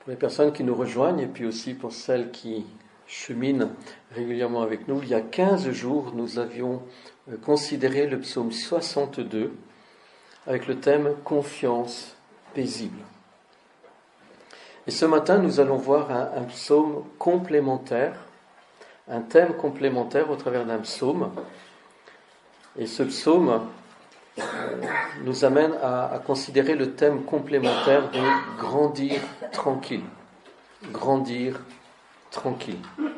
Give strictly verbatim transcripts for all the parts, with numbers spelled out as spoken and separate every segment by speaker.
Speaker 1: Pour les personnes qui nous rejoignent et puis aussi pour celles qui cheminent régulièrement avec nous, il y a quinze jours, nous avions considéré le psaume soixante-deux avec le thème « Confiance paisible ». Et ce matin, nous allons voir un, un psaume complémentaire, un thème complémentaire au travers d'un psaume. Et ce psaume euh, nous amène à, à considérer le thème complémentaire de grandir tranquille. Grandir tranquille.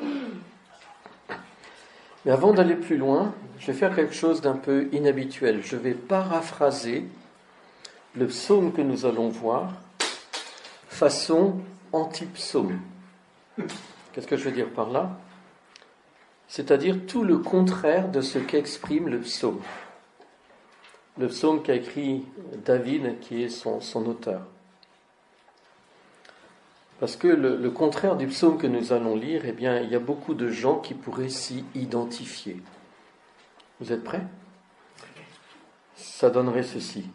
Speaker 1: Mais avant d'aller plus loin, je vais faire quelque chose d'un peu inhabituel. Je vais paraphraser le psaume que nous allons voir façon anti-psaume. Qu'est-ce que je veux dire par là ? C'est-à-dire tout le contraire de ce qu'exprime le psaume. Le psaume qu'a écrit David, qui est son, son auteur. Parce que le, le contraire du psaume que nous allons lire, eh bien, il y a beaucoup de gens qui pourraient s'y identifier. Vous êtes prêts ? Ça donnerait ceci.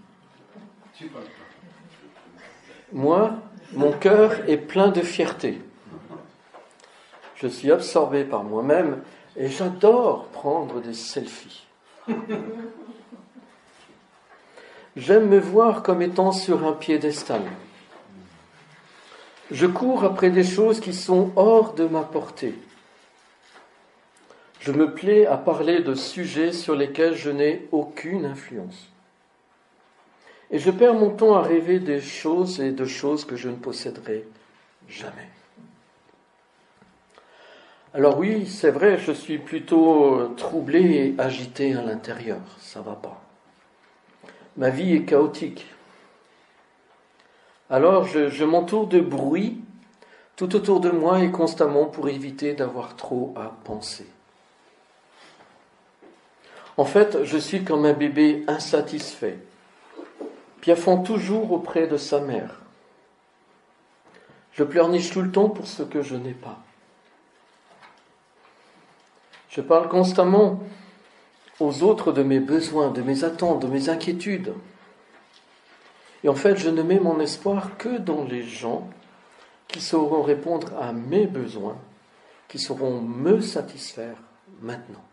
Speaker 1: Moi, mon cœur est plein de fierté. Je suis absorbé par moi-même et j'adore prendre des selfies. J'aime me voir comme étant sur un piédestal. Je cours après des choses qui sont hors de ma portée. Je me plais à parler de sujets sur lesquels je n'ai aucune influence. Et je perds mon temps à rêver des choses et de choses que je ne posséderai jamais. Alors oui, c'est vrai, je suis plutôt troublé et agité à l'intérieur. Ça va pas. Ma vie est chaotique. Alors je, je m'entoure de bruit tout autour de moi et constamment pour éviter d'avoir trop à penser. En fait, je suis comme un bébé insatisfait, piaffant toujours auprès de sa mère. Je pleurniche tout le temps pour ce que je n'ai pas. Je parle constamment aux autres de mes besoins, de mes attentes, de mes inquiétudes. Et en fait, je ne mets mon espoir que dans les gens qui sauront répondre à mes besoins, qui sauront me satisfaire maintenant.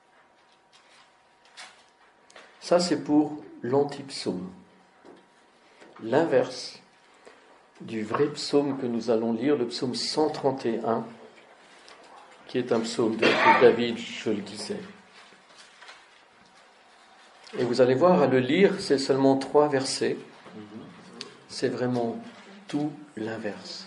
Speaker 1: Ça, c'est pour l'anti-psaume. L'inverse du vrai psaume que nous allons lire, le psaume cent trente et un, qui est un psaume de, de David, je le disais. Et vous allez voir, à le lire, c'est seulement trois versets. C'est vraiment tout l'inverse.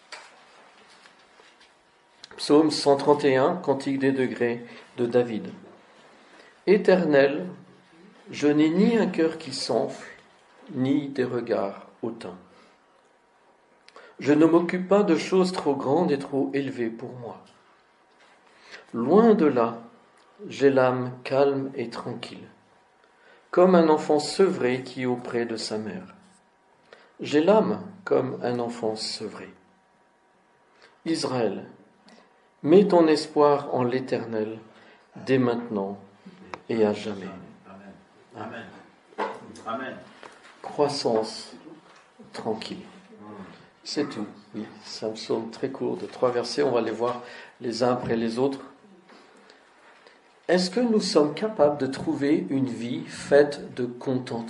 Speaker 1: Psaume cent trente et un, Cantique des degrés de David. Éternel, je n'ai ni un cœur qui s'enfle, ni des regards hautains. Je ne m'occupe pas de choses trop grandes et trop élevées pour moi. Loin de là, j'ai l'âme calme et tranquille, comme un enfant sevré qui est auprès de sa mère. J'ai l'âme comme un enfant sevré. Israël, mets ton espoir en l'Éternel, dès maintenant et à jamais.
Speaker 2: Amen. Amen. Amen.
Speaker 1: Croissance tranquille. C'est tout. Oui, c'est un psaume très court de trois versets. On va les voir les uns après les autres. Est-ce que nous sommes capables de trouver une vie faite de contentement ?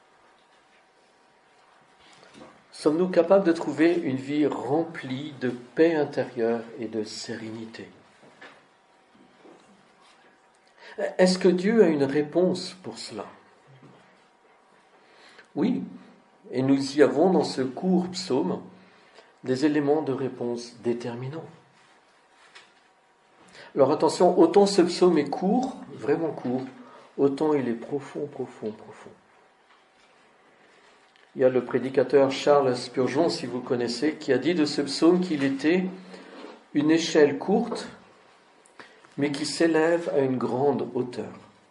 Speaker 1: Sommes-nous capables de trouver une vie remplie de paix intérieure et de sérénité ? Est-ce que Dieu a une réponse pour cela ? Oui, et nous y avons dans ce court psaume des éléments de réponse déterminants. Alors attention, autant ce psaume est court, vraiment court, autant il est profond, profond, profond. Il y a le prédicateur Charles Spurgeon, si vous connaissez, qui a dit de ce psaume qu'il était une échelle courte, mais qui s'élève à une grande hauteur.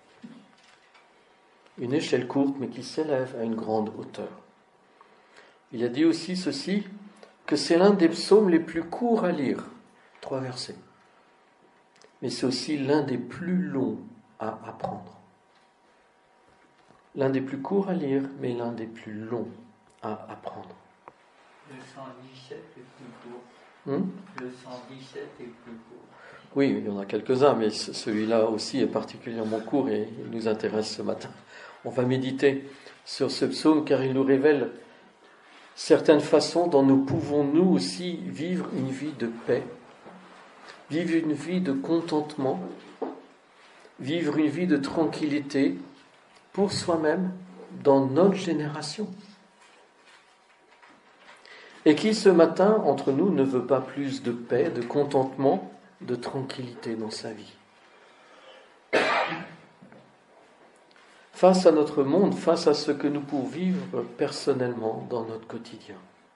Speaker 1: Une échelle courte, mais qui s'élève à une grande hauteur. Il a dit aussi ceci, que c'est l'un des psaumes les plus courts à lire, trois versets. Mais c'est aussi l'un des plus longs à apprendre. L'un des plus courts à lire, mais l'un des plus longs à apprendre.
Speaker 3: Le cent dix-sept est plus court.
Speaker 1: Hmm?
Speaker 3: Le cent dix-sept est plus court.
Speaker 1: Oui, il y en a quelques-uns, mais celui-là aussi est particulièrement court et il nous intéresse ce matin. On va méditer sur ce psaume car il nous révèle certaines façons dont nous pouvons nous aussi vivre une vie de paix, vivre une vie de contentement, vivre une vie de tranquillité pour soi-même dans notre génération. Et qui ce matin, entre nous, ne veut pas plus de paix, de contentement, de tranquillité dans sa vie? Face à notre monde, face à ce que nous pouvons vivre personnellement dans notre quotidien.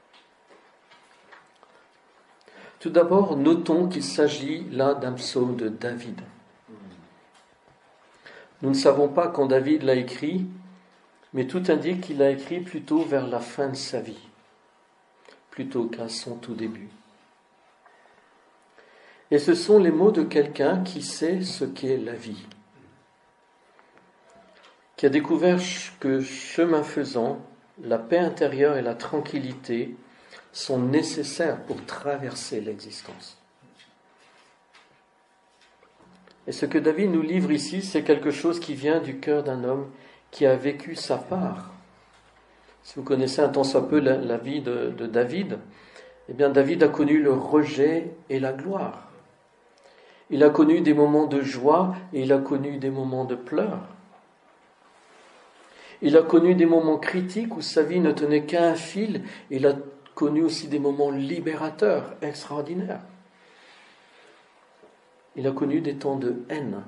Speaker 1: Tout d'abord, notons qu'il s'agit là d'un psaume de David. Nous ne savons pas quand David l'a écrit, mais tout indique qu'il l'a écrit plutôt vers la fin de sa vie, plutôt qu'à son tout début. Et ce sont les mots de quelqu'un qui sait ce qu'est la vie, qui a découvert que, chemin faisant, la paix intérieure et la tranquillité sont nécessaires pour traverser l'existence. Et ce que David nous livre ici, c'est quelque chose qui vient du cœur d'un homme qui a vécu sa part. Si vous connaissez un tant soit peu la, la vie de, de David, eh bien David a connu le rejet et la gloire. Il a connu des moments de joie et il a connu des moments de pleurs. Il a connu des moments critiques où sa vie ne tenait qu'à un fil. Il a connu aussi des moments libérateurs, extraordinaires. Il a connu des temps de haine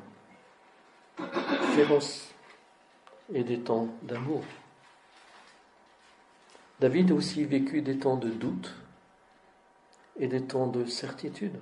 Speaker 1: féroce et des temps d'amour. David a aussi vécu des temps de doute et des temps de certitude.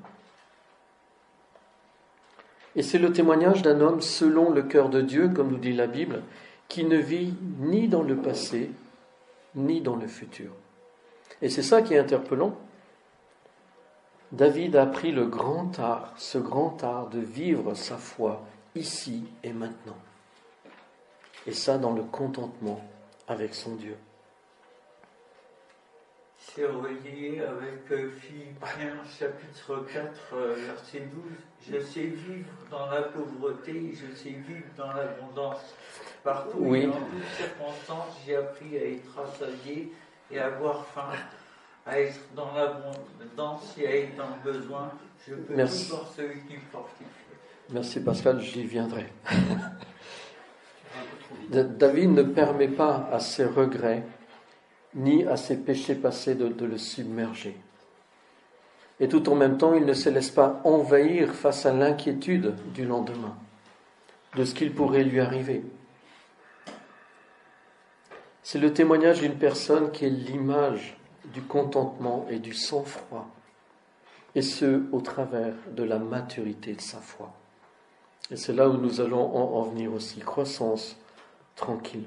Speaker 1: Et c'est le témoignage d'un homme selon le cœur de Dieu, comme nous dit la Bible, qui ne vit ni dans le passé, ni dans le futur. Et c'est ça qui est interpellant. David a pris le grand art, ce grand art de vivre sa foi ici et maintenant. Et ça dans le contentement avec son Dieu.
Speaker 3: C'est relié avec euh, Philippiens chapitre quatre, euh, verset douze. Je sais vivre dans la pauvreté, je sais vivre dans l'abondance. Partout
Speaker 1: oui.
Speaker 3: et en toutes circonstances, j'ai appris à être rassasié et à avoir faim, à être dans l'abondance et à être dans le besoin. Je peux
Speaker 1: Merci.
Speaker 3: tout par celui qui me fortifie.
Speaker 1: Merci Pascal, j'y viendrai. David ne permet pas à ses regrets ni à ses péchés passés de, de le submerger. Et tout en même temps, il ne se laisse pas envahir face à l'inquiétude du lendemain, de ce qu'il pourrait lui arriver. C'est le témoignage d'une personne qui est l'image du contentement et du sang-froid, et ce, au travers de la maturité de sa foi. Et c'est là où nous allons en, en venir aussi, croissance tranquille.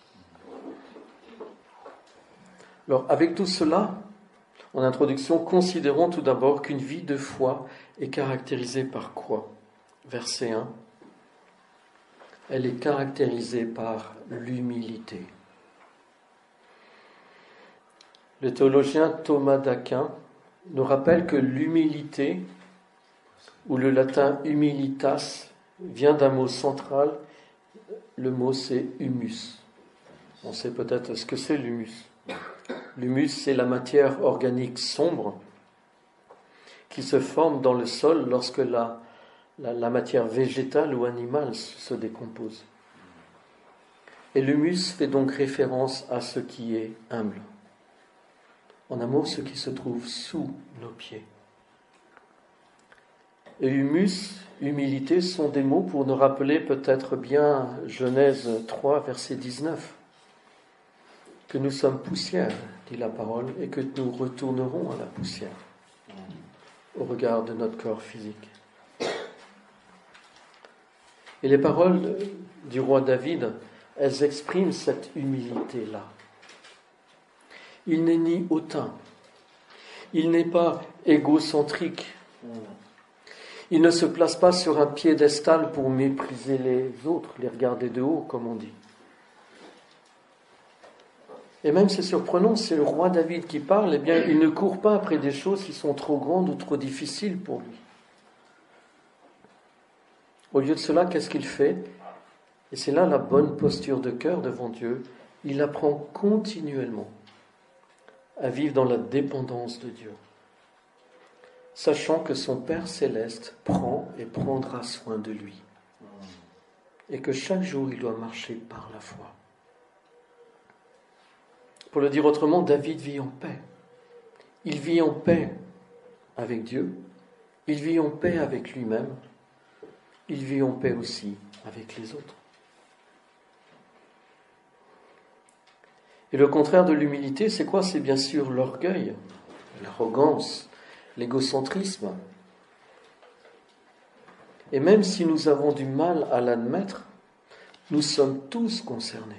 Speaker 1: Alors, avec tout cela, en introduction, considérons tout d'abord qu'une vie de foi est caractérisée par quoi? Verset un. Elle est caractérisée par l'humilité. Le théologien Thomas d'Aquin nous rappelle que l'humilité, ou le latin humilitas, vient d'un mot central. Le mot c'est humus. On sait peut-être ce que c'est l'humus. L'humus, c'est la matière organique sombre qui se forme dans le sol lorsque la, la, la matière végétale ou animale se décompose. Et l'humus fait donc référence à ce qui est humble. En un mot, ce qui se trouve sous nos pieds. Et humus, humilité sont des mots pour nous rappeler peut-être bien Genèse trois, verset dix-neuf. Que nous sommes poussière, dit la parole, et que nous retournerons à la poussière au regard de notre corps physique. Et les paroles du roi David, elles expriment cette humilité-là. Il n'est ni hautain, il n'est pas égocentrique, il ne se place pas sur un piédestal pour mépriser les autres, les regarder de haut, comme on dit. Et même c'est surprenant, c'est le roi David qui parle, eh bien il ne court pas après des choses qui sont trop grandes ou trop difficiles pour lui. Au lieu de cela, qu'est-ce qu'il fait? Et c'est là la bonne posture de cœur devant Dieu. Il apprend continuellement à vivre dans la dépendance de Dieu, sachant que son Père céleste prend et prendra soin de lui, et que chaque jour il doit marcher par la foi. Pour le dire autrement, David vit en paix. Il vit en paix avec Dieu, il vit en paix avec lui-même, il vit en paix aussi avec les autres. Et le contraire de l'humilité, c'est quoi? C'est bien sûr l'orgueil, l'arrogance, l'égocentrisme. Et même si nous avons du mal à l'admettre, nous sommes tous concernés.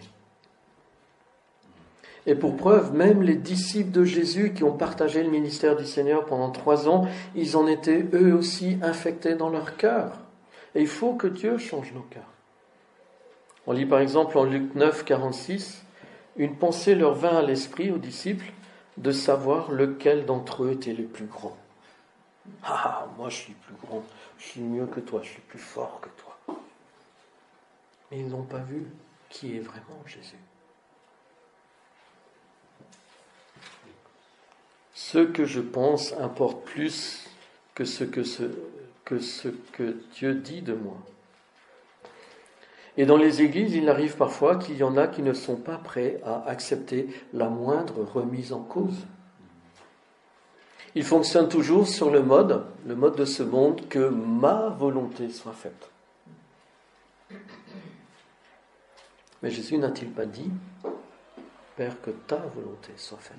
Speaker 1: Et pour preuve, même les disciples de Jésus qui ont partagé le ministère du Seigneur pendant trois ans, ils en étaient eux aussi infectés dans leur cœur. Et il faut que Dieu change nos cœurs. On lit par exemple en Luc neuf, quarante-six, une pensée leur vint à l'esprit aux disciples de savoir lequel d'entre eux était le plus grand. Ah, moi je suis plus grand, je suis mieux que toi, je suis plus fort que toi. Mais ils n'ont pas vu qui est vraiment Jésus. Ce que je pense importe plus que ce que, ce, que ce que Dieu dit de moi. Et dans les églises, il arrive parfois qu'il y en a qui ne sont pas prêts à accepter la moindre remise en cause. Ils fonctionnent toujours sur le mode, le mode de ce monde, que ma volonté soit faite. Mais Jésus n'a-t-il pas dit, Père, que ta volonté soit faite?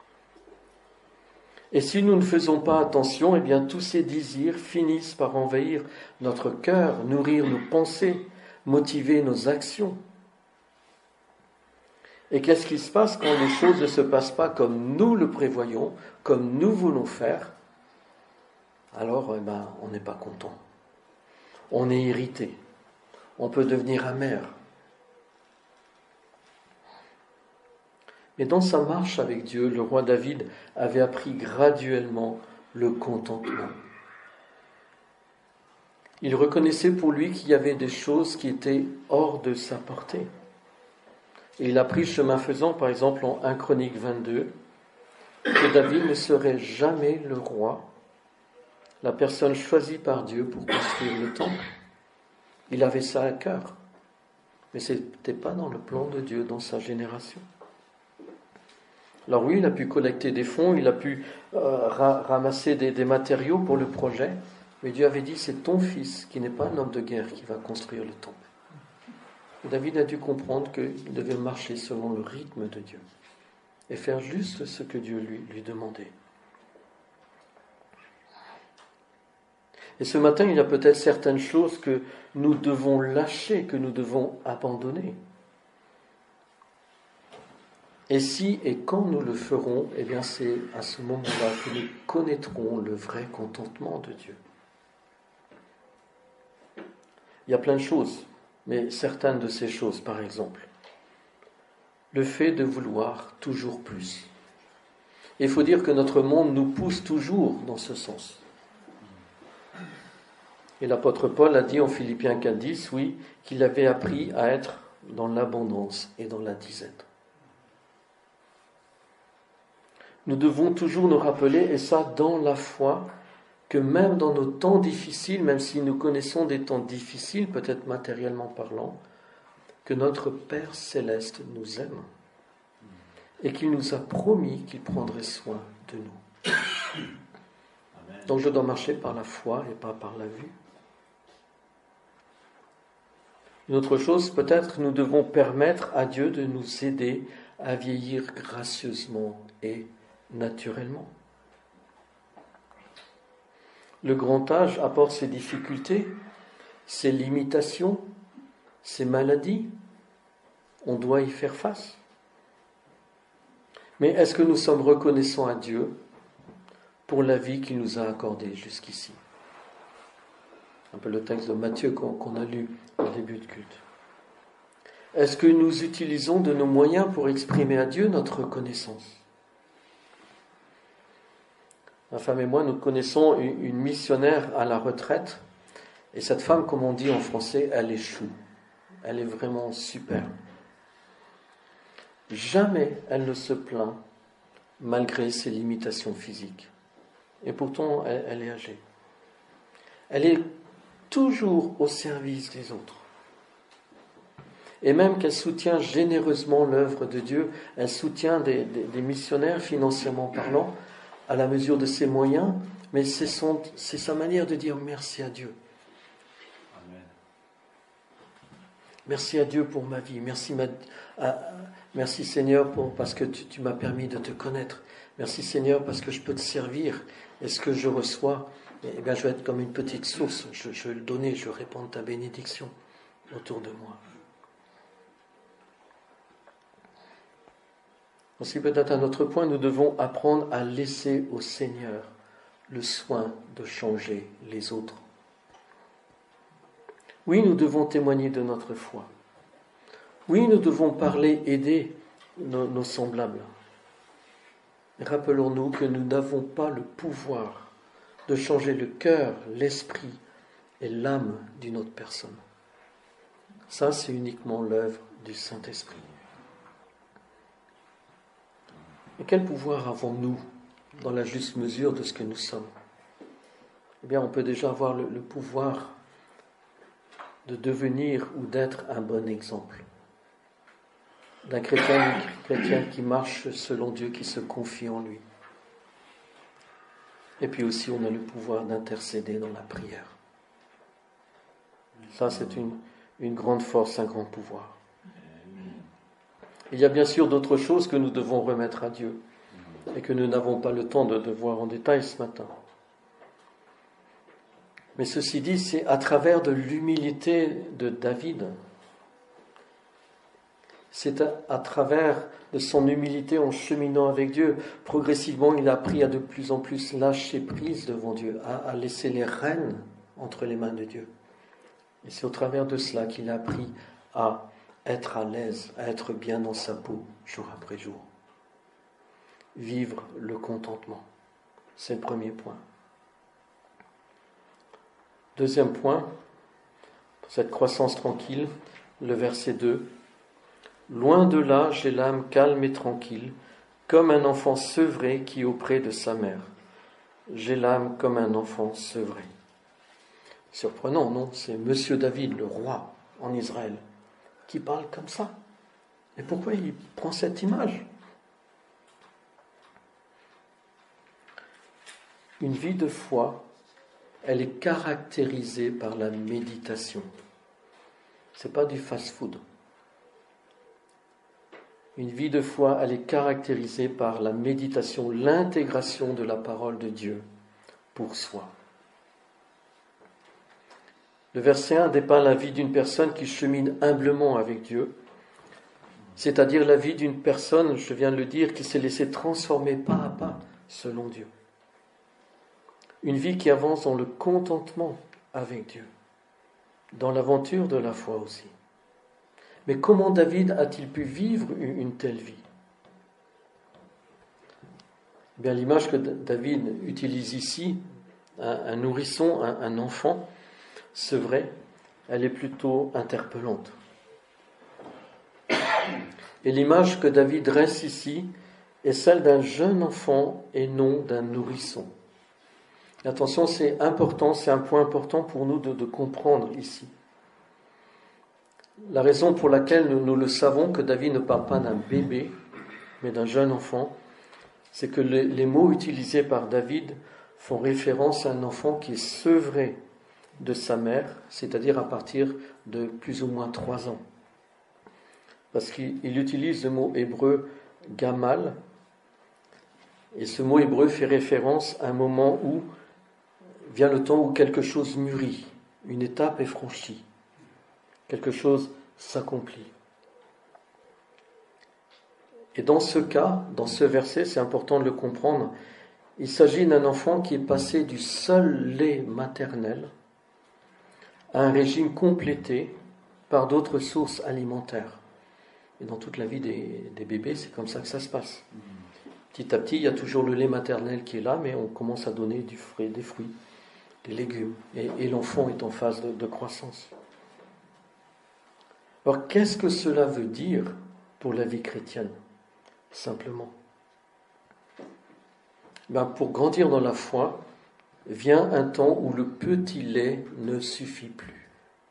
Speaker 1: Et si nous ne faisons pas attention, eh bien tous ces désirs finissent par envahir notre cœur, nourrir nos pensées, motiver nos actions. Et qu'est-ce qui se passe quand les choses ne se passent pas comme nous le prévoyons, comme nous voulons faire? Alors, eh ben, on n'est pas content. On est irrité. On peut devenir amer. Mais dans sa marche avec Dieu, le roi David avait appris graduellement le contentement. Il reconnaissait pour lui qu'il y avait des choses qui étaient hors de sa portée. Et il a pris chemin faisant, par exemple en premier Chroniques vingt-deux, que David ne serait jamais le roi, la personne choisie par Dieu pour construire le temple. Il avait ça à cœur. Mais ce n'était pas dans le plan de Dieu, dans sa génération. Alors oui, il a pu collecter des fonds, il a pu euh, ra- ramasser des, des matériaux pour le projet, mais Dieu avait dit, c'est ton fils, qui n'est pas un homme de guerre, qui va construire le temple. Et David a dû comprendre qu'il devait marcher selon le rythme de Dieu et faire juste ce que Dieu lui, lui demandait. Et ce matin, il y a peut-être certaines choses que nous devons lâcher, que nous devons abandonner. Et si et quand nous le ferons, eh bien c'est à ce moment-là que nous connaîtrons le vrai contentement de Dieu. Il y a plein de choses, mais certaines de ces choses, par exemple, le fait de vouloir toujours plus. Il faut dire que notre monde nous pousse toujours dans ce sens. Et l'apôtre Paul a dit en Philippiens quatre dix, oui, qu'il avait appris à être dans l'abondance et dans la disette. Nous devons toujours nous rappeler, et ça dans la foi, que même dans nos temps difficiles, même si nous connaissons des temps difficiles, peut-être matériellement parlant, que notre Père céleste nous aime et qu'il nous a promis qu'il prendrait soin de nous. Amen. Donc je dois marcher par la foi et pas par la vue. Une autre chose, peut-être nous devons permettre à Dieu de nous aider à vieillir gracieusement et naturellement. Le grand âge apporte ses difficultés, ses limitations, ses maladies. On doit y faire face. Mais est-ce que nous sommes reconnaissants à Dieu pour la vie qu'il nous a accordée jusqu'ici? Un peu le texte de Matthieu qu'on, qu'on a lu au début de culte. Est-ce que nous utilisons de nos moyens pour exprimer à Dieu notre reconnaissance? Ma femme et moi, nous connaissons une missionnaire à la retraite. Et cette femme, comme on dit en français, elle est chou. Elle est vraiment super. Jamais elle ne se plaint malgré ses limitations physiques. Et pourtant, elle, elle est âgée. Elle est toujours au service des autres. Et même qu'elle soutient généreusement l'œuvre de Dieu, elle soutient des, des, des missionnaires financièrement parlant, à la mesure de ses moyens, mais c'est, son, c'est sa manière de dire merci à Dieu.
Speaker 2: Amen.
Speaker 1: Merci à Dieu pour ma vie. Merci, ma, à, merci Seigneur pour, parce que tu, tu m'as permis de te connaître. Merci Seigneur parce que je peux te servir. Et ce que je reçois, eh bien, je vais être comme une petite source. Je, je vais le donner, je vais répandre ta bénédiction autour de moi. Aussi peut-être à notre point, nous devons apprendre à laisser au Seigneur le soin de changer les autres. Oui, nous devons témoigner de notre foi. Oui, nous devons parler, aider nos, nos semblables. Mais rappelons-nous que nous n'avons pas le pouvoir de changer le cœur, l'esprit et l'âme d'une autre personne. Ça, c'est uniquement l'œuvre du Saint-Esprit. Et quel pouvoir avons-nous dans la juste mesure de ce que nous sommes? Eh bien, on peut déjà avoir le, le pouvoir de devenir ou d'être un bon exemple. D'un chrétien, chrétien qui marche selon Dieu, qui se confie en lui. Et puis aussi, on a le pouvoir d'intercéder dans la prière. Ça, c'est une, une grande force, un grand pouvoir. Il y a bien sûr d'autres choses que nous devons remettre à Dieu et que nous n'avons pas le temps de, de voir en détail ce matin. Mais ceci dit, c'est à travers de l'humilité de David, c'est à, à travers de son humilité en cheminant avec Dieu, progressivement il a appris à de plus en plus lâcher prise devant Dieu, à, à laisser les rênes entre les mains de Dieu. Et c'est au travers de cela qu'il a appris à être à l'aise, à être bien dans sa peau, jour après jour. Vivre le contentement. C'est le premier point. Deuxième point, pour cette croissance tranquille, le verset deux. Loin de là, j'ai l'âme calme et tranquille, comme un enfant sevré qui est auprès de sa mère. J'ai l'âme comme un enfant sevré. Surprenant, non? C'est Monsieur David, le roi en Israël, qui parle comme ça. Et pourquoi il prend cette image? Une vie de foi, elle est caractérisée par la méditation. Ce n'est pas du fast-food. Une vie de foi, elle est caractérisée par la méditation, l'intégration de la parole de Dieu pour soi. Le verset un dépeint la vie d'une personne qui chemine humblement avec Dieu, c'est-à-dire la vie d'une personne, je viens de le dire, qui s'est laissée transformer pas à pas selon Dieu. Une vie qui avance dans le contentement avec Dieu, dans l'aventure de la foi aussi. Mais comment David a-t-il pu vivre une telle vie? Eh bien, l'image que David utilise ici, un, un nourrisson, un, un enfant, c'est vrai, elle est plutôt interpellante. Et l'image que David dresse ici est celle d'un jeune enfant et non d'un nourrisson. Attention, c'est important, c'est un point important pour nous de, de comprendre ici. La raison pour laquelle nous, nous le savons que David ne parle pas d'un bébé, mais d'un jeune enfant, c'est que les, les mots utilisés par David font référence à un enfant qui est sevré de sa mère, c'est-à-dire à partir de plus ou moins trois ans. Parce qu'il il utilise le mot hébreu gamal, et ce mot hébreu fait référence à un moment où vient le temps où quelque chose mûrit, une étape est franchie, quelque chose s'accomplit. Et dans ce cas, dans ce verset, c'est important de le comprendre, il s'agit d'un enfant qui est passé du seul lait maternel à un régime complété par d'autres sources alimentaires. Et dans toute la vie des, des bébés, c'est comme ça que ça se passe. Petit à petit, il y a toujours le lait maternel qui est là, mais on commence à donner du fruit, des fruits, des légumes. Et, et l'enfant est en phase de, de croissance. Alors, qu'est-ce que cela veut dire pour la vie chrétienne, simplement? Ben, pour grandir dans la foi, vient un temps où le petit lait ne suffit plus.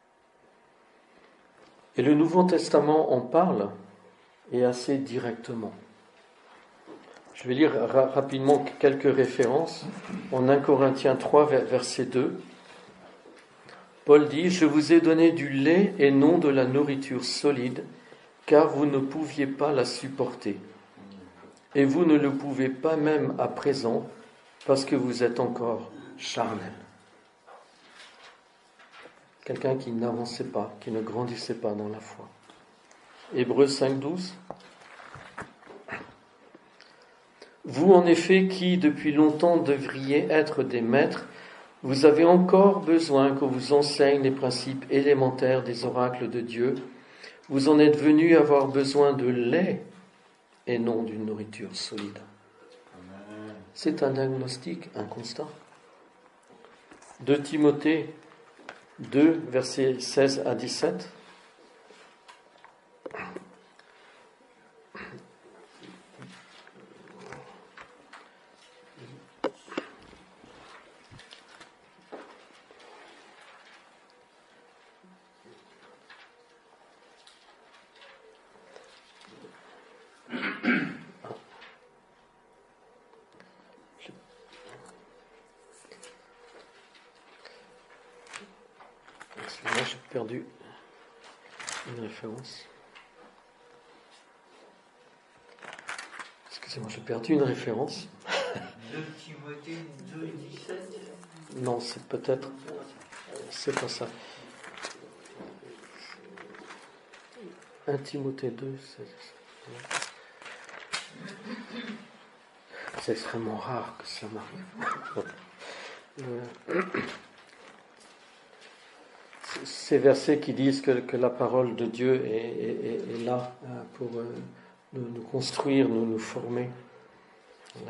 Speaker 1: Et le Nouveau Testament en parle, et assez directement. Je vais lire ra- rapidement quelques références. En un Corinthiens trois, verset deux, Paul dit « Je vous ai donné du lait et non de la nourriture solide, car vous ne pouviez pas la supporter. Et vous ne le pouvez pas même à présent, parce que vous êtes encore charnel. » Quelqu'un qui n'avançait pas, qui ne grandissait pas dans la foi. Hébreux cinq, douze. Vous, en effet, qui depuis longtemps devriez être des maîtres, vous avez encore besoin qu'on vous enseigne les principes élémentaires des oracles de Dieu. Vous en êtes venus avoir besoin de lait et non d'une nourriture solide. C'est un diagnostic, un constat. deux Timothée deux, versets seize à dix-sept. Excusez-moi, j'ai perdu une référence. Excusez-moi, j'ai perdu une référence.
Speaker 3: deux Timothée deux, dix-sept.
Speaker 1: Non, c'est peut-être... C'est pas ça. un Timothée deux, c'est... C'est extrêmement rare que ça m'arrive. Euh, Ces versets qui disent que, que la parole de Dieu est, est, est là pour nous, nous construire, nous, nous former. Là.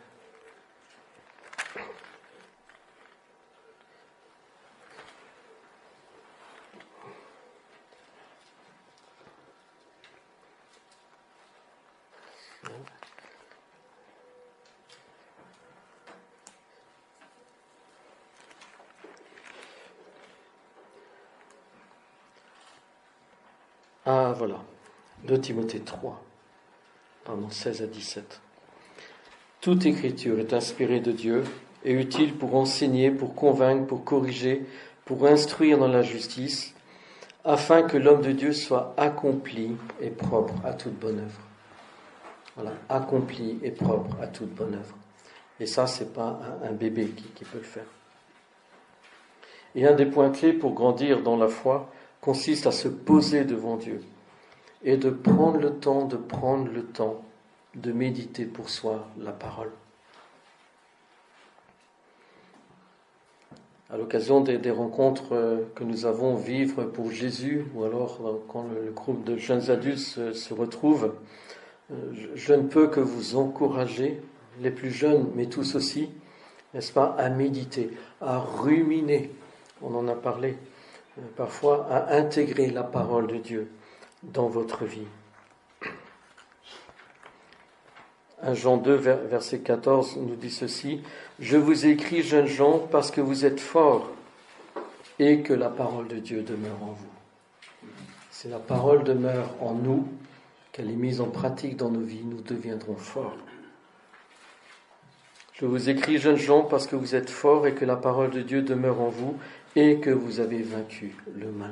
Speaker 1: Ah, voilà. deux Timothée trois, pardon, seize à dix-sept. Toute écriture est inspirée de Dieu et utile pour enseigner, pour convaincre, pour corriger, pour instruire dans la justice, afin que l'homme de Dieu soit accompli et propre à toute bonne œuvre. Voilà, accompli et propre à toute bonne œuvre. Et ça, c'est pas un, un bébé qui, qui peut le faire. Et un des points clés pour grandir dans la foi consiste à se poser devant Dieu et de prendre le temps, de prendre le temps de méditer pour soi la parole. À l'occasion des, des rencontres que nous avons vivre pour Jésus, ou alors quand le, le groupe de jeunes adultes se, se retrouve, je, je ne peux que vous encourager, les plus jeunes, mais tous aussi, n'est-ce pas, à méditer, à ruminer, on en a parlé, parfois à intégrer la parole de Dieu dans votre vie. un Jean deux, verset quatorze, nous dit ceci: « Je vous écris, jeunes gens, parce que vous êtes forts et que la parole de Dieu demeure en vous. » Si la parole demeure en nous, qu'elle est mise en pratique dans nos vies, nous deviendrons forts. « Je vous écris, jeunes gens, parce que vous êtes forts et que la parole de Dieu demeure en vous et que vous avez vaincu le malin. »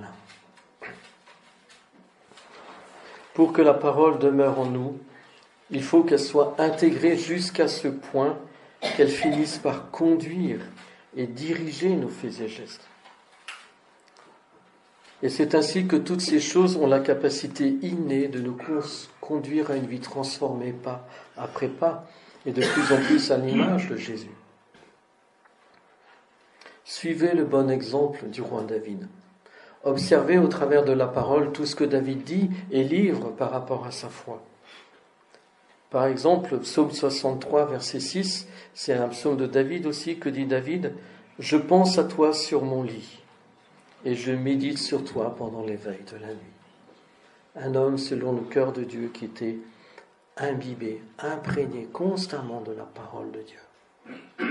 Speaker 1: Pour que la parole demeure en nous, il faut qu'elle soit intégrée jusqu'à ce point qu'elle finisse par conduire et diriger nos faits et gestes. Et c'est ainsi que toutes ces choses ont la capacité innée de nous conduire à une vie transformée pas après pas et de plus en plus à l'image de Jésus. Suivez le bon exemple du roi David. observer au travers de la parole tout ce que David dit et livre par rapport à sa foi. Par exemple, le psaume soixante-trois, verset six, c'est un psaume de David aussi, que dit David, « Je pense à toi sur mon lit, et je médite sur toi pendant l'éveil de la nuit. » Un homme selon le cœur de Dieu qui était imbibé, imprégné constamment de la parole de Dieu.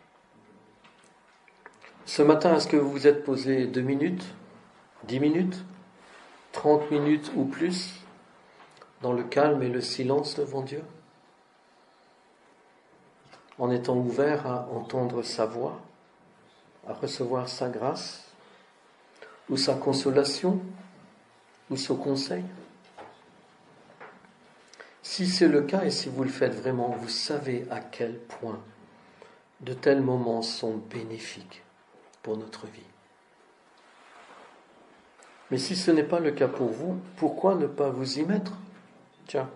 Speaker 1: Ce matin, est-ce que vous vous êtes posé deux minutes, dix minutes, trente minutes ou plus dans le calme et le silence devant Dieu, en étant ouvert à entendre sa voix, à recevoir sa grâce, ou sa consolation, ou son conseil? Si c'est le cas et si vous le faites vraiment, vous savez à quel point de tels moments sont bénéfiques pour notre vie. Mais si ce n'est pas le cas pour vous, pourquoi ne pas vous y mettre? Tiens,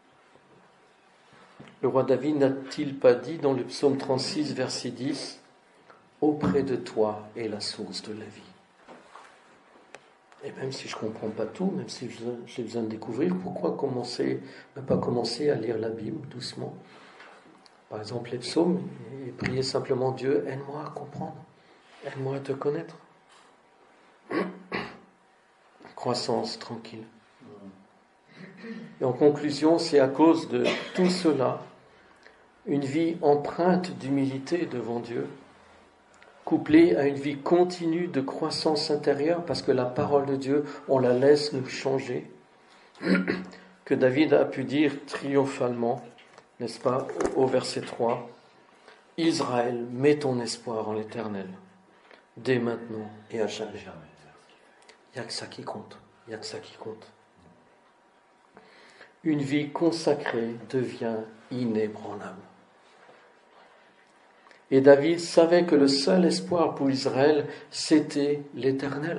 Speaker 1: le roi David n'a-t-il pas dit dans le psaume trente-six, verset dix, « Auprès de toi est la source de la vie ». Et même si je ne comprends pas tout, même si j'ai besoin de découvrir, pourquoi commencer, ne pas commencer à lire la Bible doucement? Par exemple, les psaumes, et prier simplement Dieu, aide-moi à comprendre, aide-moi à te connaître. Croissance tranquille. Et en conclusion, c'est à cause de tout cela, une vie empreinte d'humilité devant Dieu, couplée à une vie continue de croissance intérieure, parce que la parole de Dieu, on la laisse nous changer, que David a pu dire triomphalement, n'est-ce pas, au verset trois, « Israël, mets ton espoir en l'Éternel, dès maintenant et à jamais. » Il n'y a que ça qui compte, il n'y a que ça qui compte. Une vie consacrée devient inébranlable. Et David savait que le seul espoir pour Israël, c'était l'Éternel.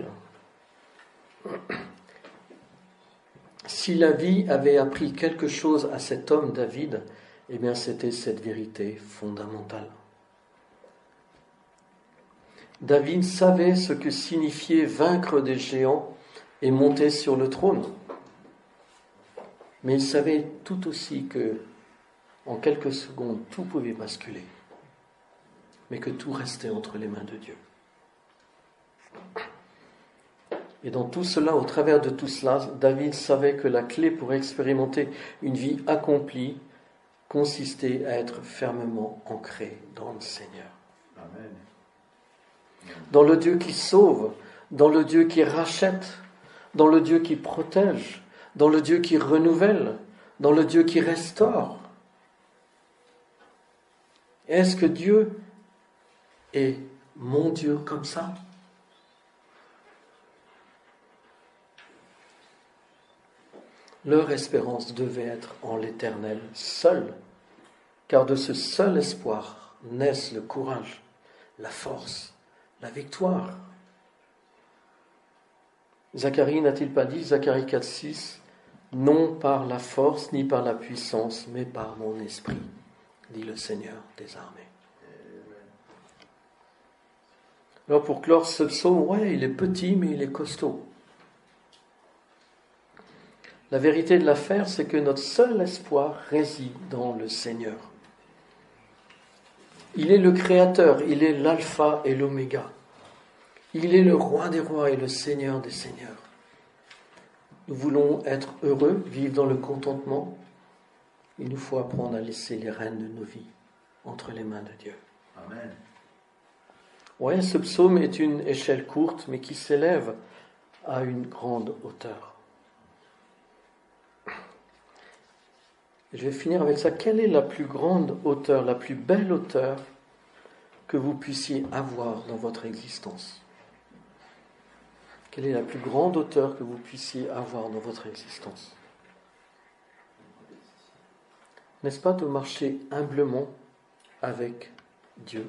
Speaker 1: Si la vie avait appris quelque chose à cet homme David, eh bien c'était cette vérité fondamentale. David savait ce que signifiait vaincre des géants et monter sur le trône. Mais il savait tout aussi que, en quelques secondes, tout pouvait basculer, mais que tout restait entre les mains de Dieu. Et dans tout cela, au travers de tout cela, David savait que la clé pour expérimenter une vie accomplie consistait à être fermement ancré dans le Seigneur.
Speaker 2: Amen.
Speaker 1: Dans le Dieu qui sauve, dans le Dieu qui rachète, dans le Dieu qui protège, dans le Dieu qui renouvelle, dans le Dieu qui restaure. Est-ce que Dieu est mon Dieu comme ça? Leur espérance devait être en l'Éternel seul, car de ce seul espoir naissent le courage, la force, la victoire. Zacharie n'a-t-il pas dit, Zacharie quatre six, « Non par la force ni par la puissance, mais par mon esprit, dit le Seigneur des armées. » Alors pour clore ce psaume, ouais, il est petit, mais il est costaud. La vérité de l'affaire, c'est que notre seul espoir réside dans le Seigneur. Il est le Créateur, il est l'alpha et l'oméga. Il est le roi des rois et le Seigneur des seigneurs. Nous voulons être heureux, vivre dans le contentement. Il nous faut apprendre à laisser les rênes de nos vies entre les mains de Dieu.
Speaker 2: Amen.
Speaker 1: Ouais, ce psaume est une échelle courte, mais qui s'élève à une grande hauteur. Je vais finir avec ça. Quelle est la plus grande hauteur, la plus belle hauteur que vous puissiez avoir dans votre existence? Quelle est la plus grande hauteur que vous puissiez avoir dans votre existence? N'est-ce pas de marcher humblement avec Dieu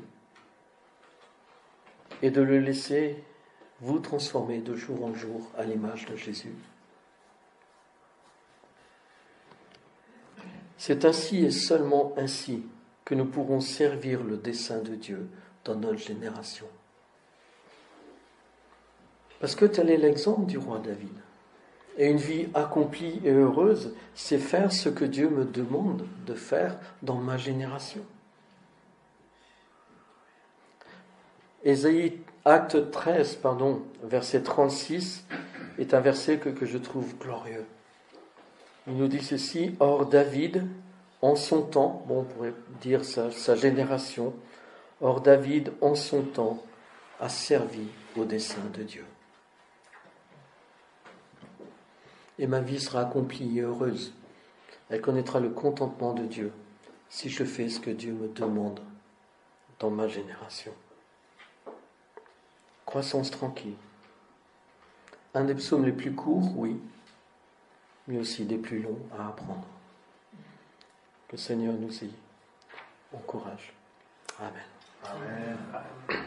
Speaker 1: et de le laisser vous transformer de jour en jour à l'image de Jésus? C'est ainsi et seulement ainsi que nous pourrons servir le dessein de Dieu dans notre génération. Parce que tel est l'exemple du roi David. Et une vie accomplie et heureuse, c'est faire ce que Dieu me demande de faire dans ma génération. Ésaïe, acte treize, pardon, verset trente-six, est un verset que, que je trouve glorieux. Il nous dit ceci: Or David, en son temps, bon, on pourrait dire sa, sa génération, or David, en son temps, a servi au dessein de Dieu. Et ma vie sera accomplie et heureuse. Elle connaîtra le contentement de Dieu si je fais ce que Dieu me demande dans ma génération. Croissance tranquille. Un des psaumes les plus courts, oui, mais aussi des plus longs à apprendre. Que le Seigneur nous y encourage. Amen.
Speaker 2: Amen.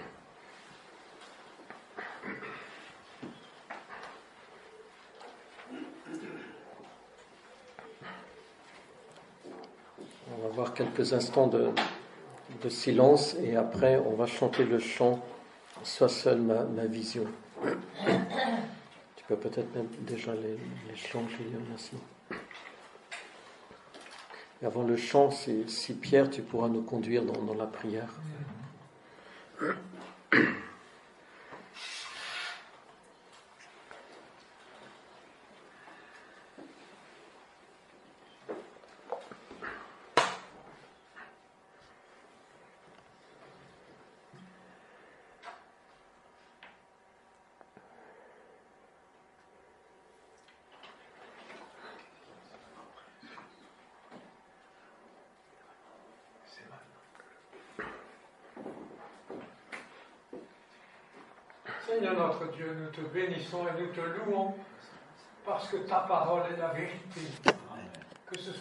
Speaker 1: On va avoir quelques instants de, de silence et après on va chanter le chant « Sois seul ma, ma vision ». Tu peux peut-être mettre déjà les, les chants, Julien, merci. Et avant le chant, si, si Pierre, tu pourras nous conduire dans, dans la prière.
Speaker 4: Seigneur notre Dieu, nous te bénissons et nous te louons parce que ta parole est la vérité. Que ce soit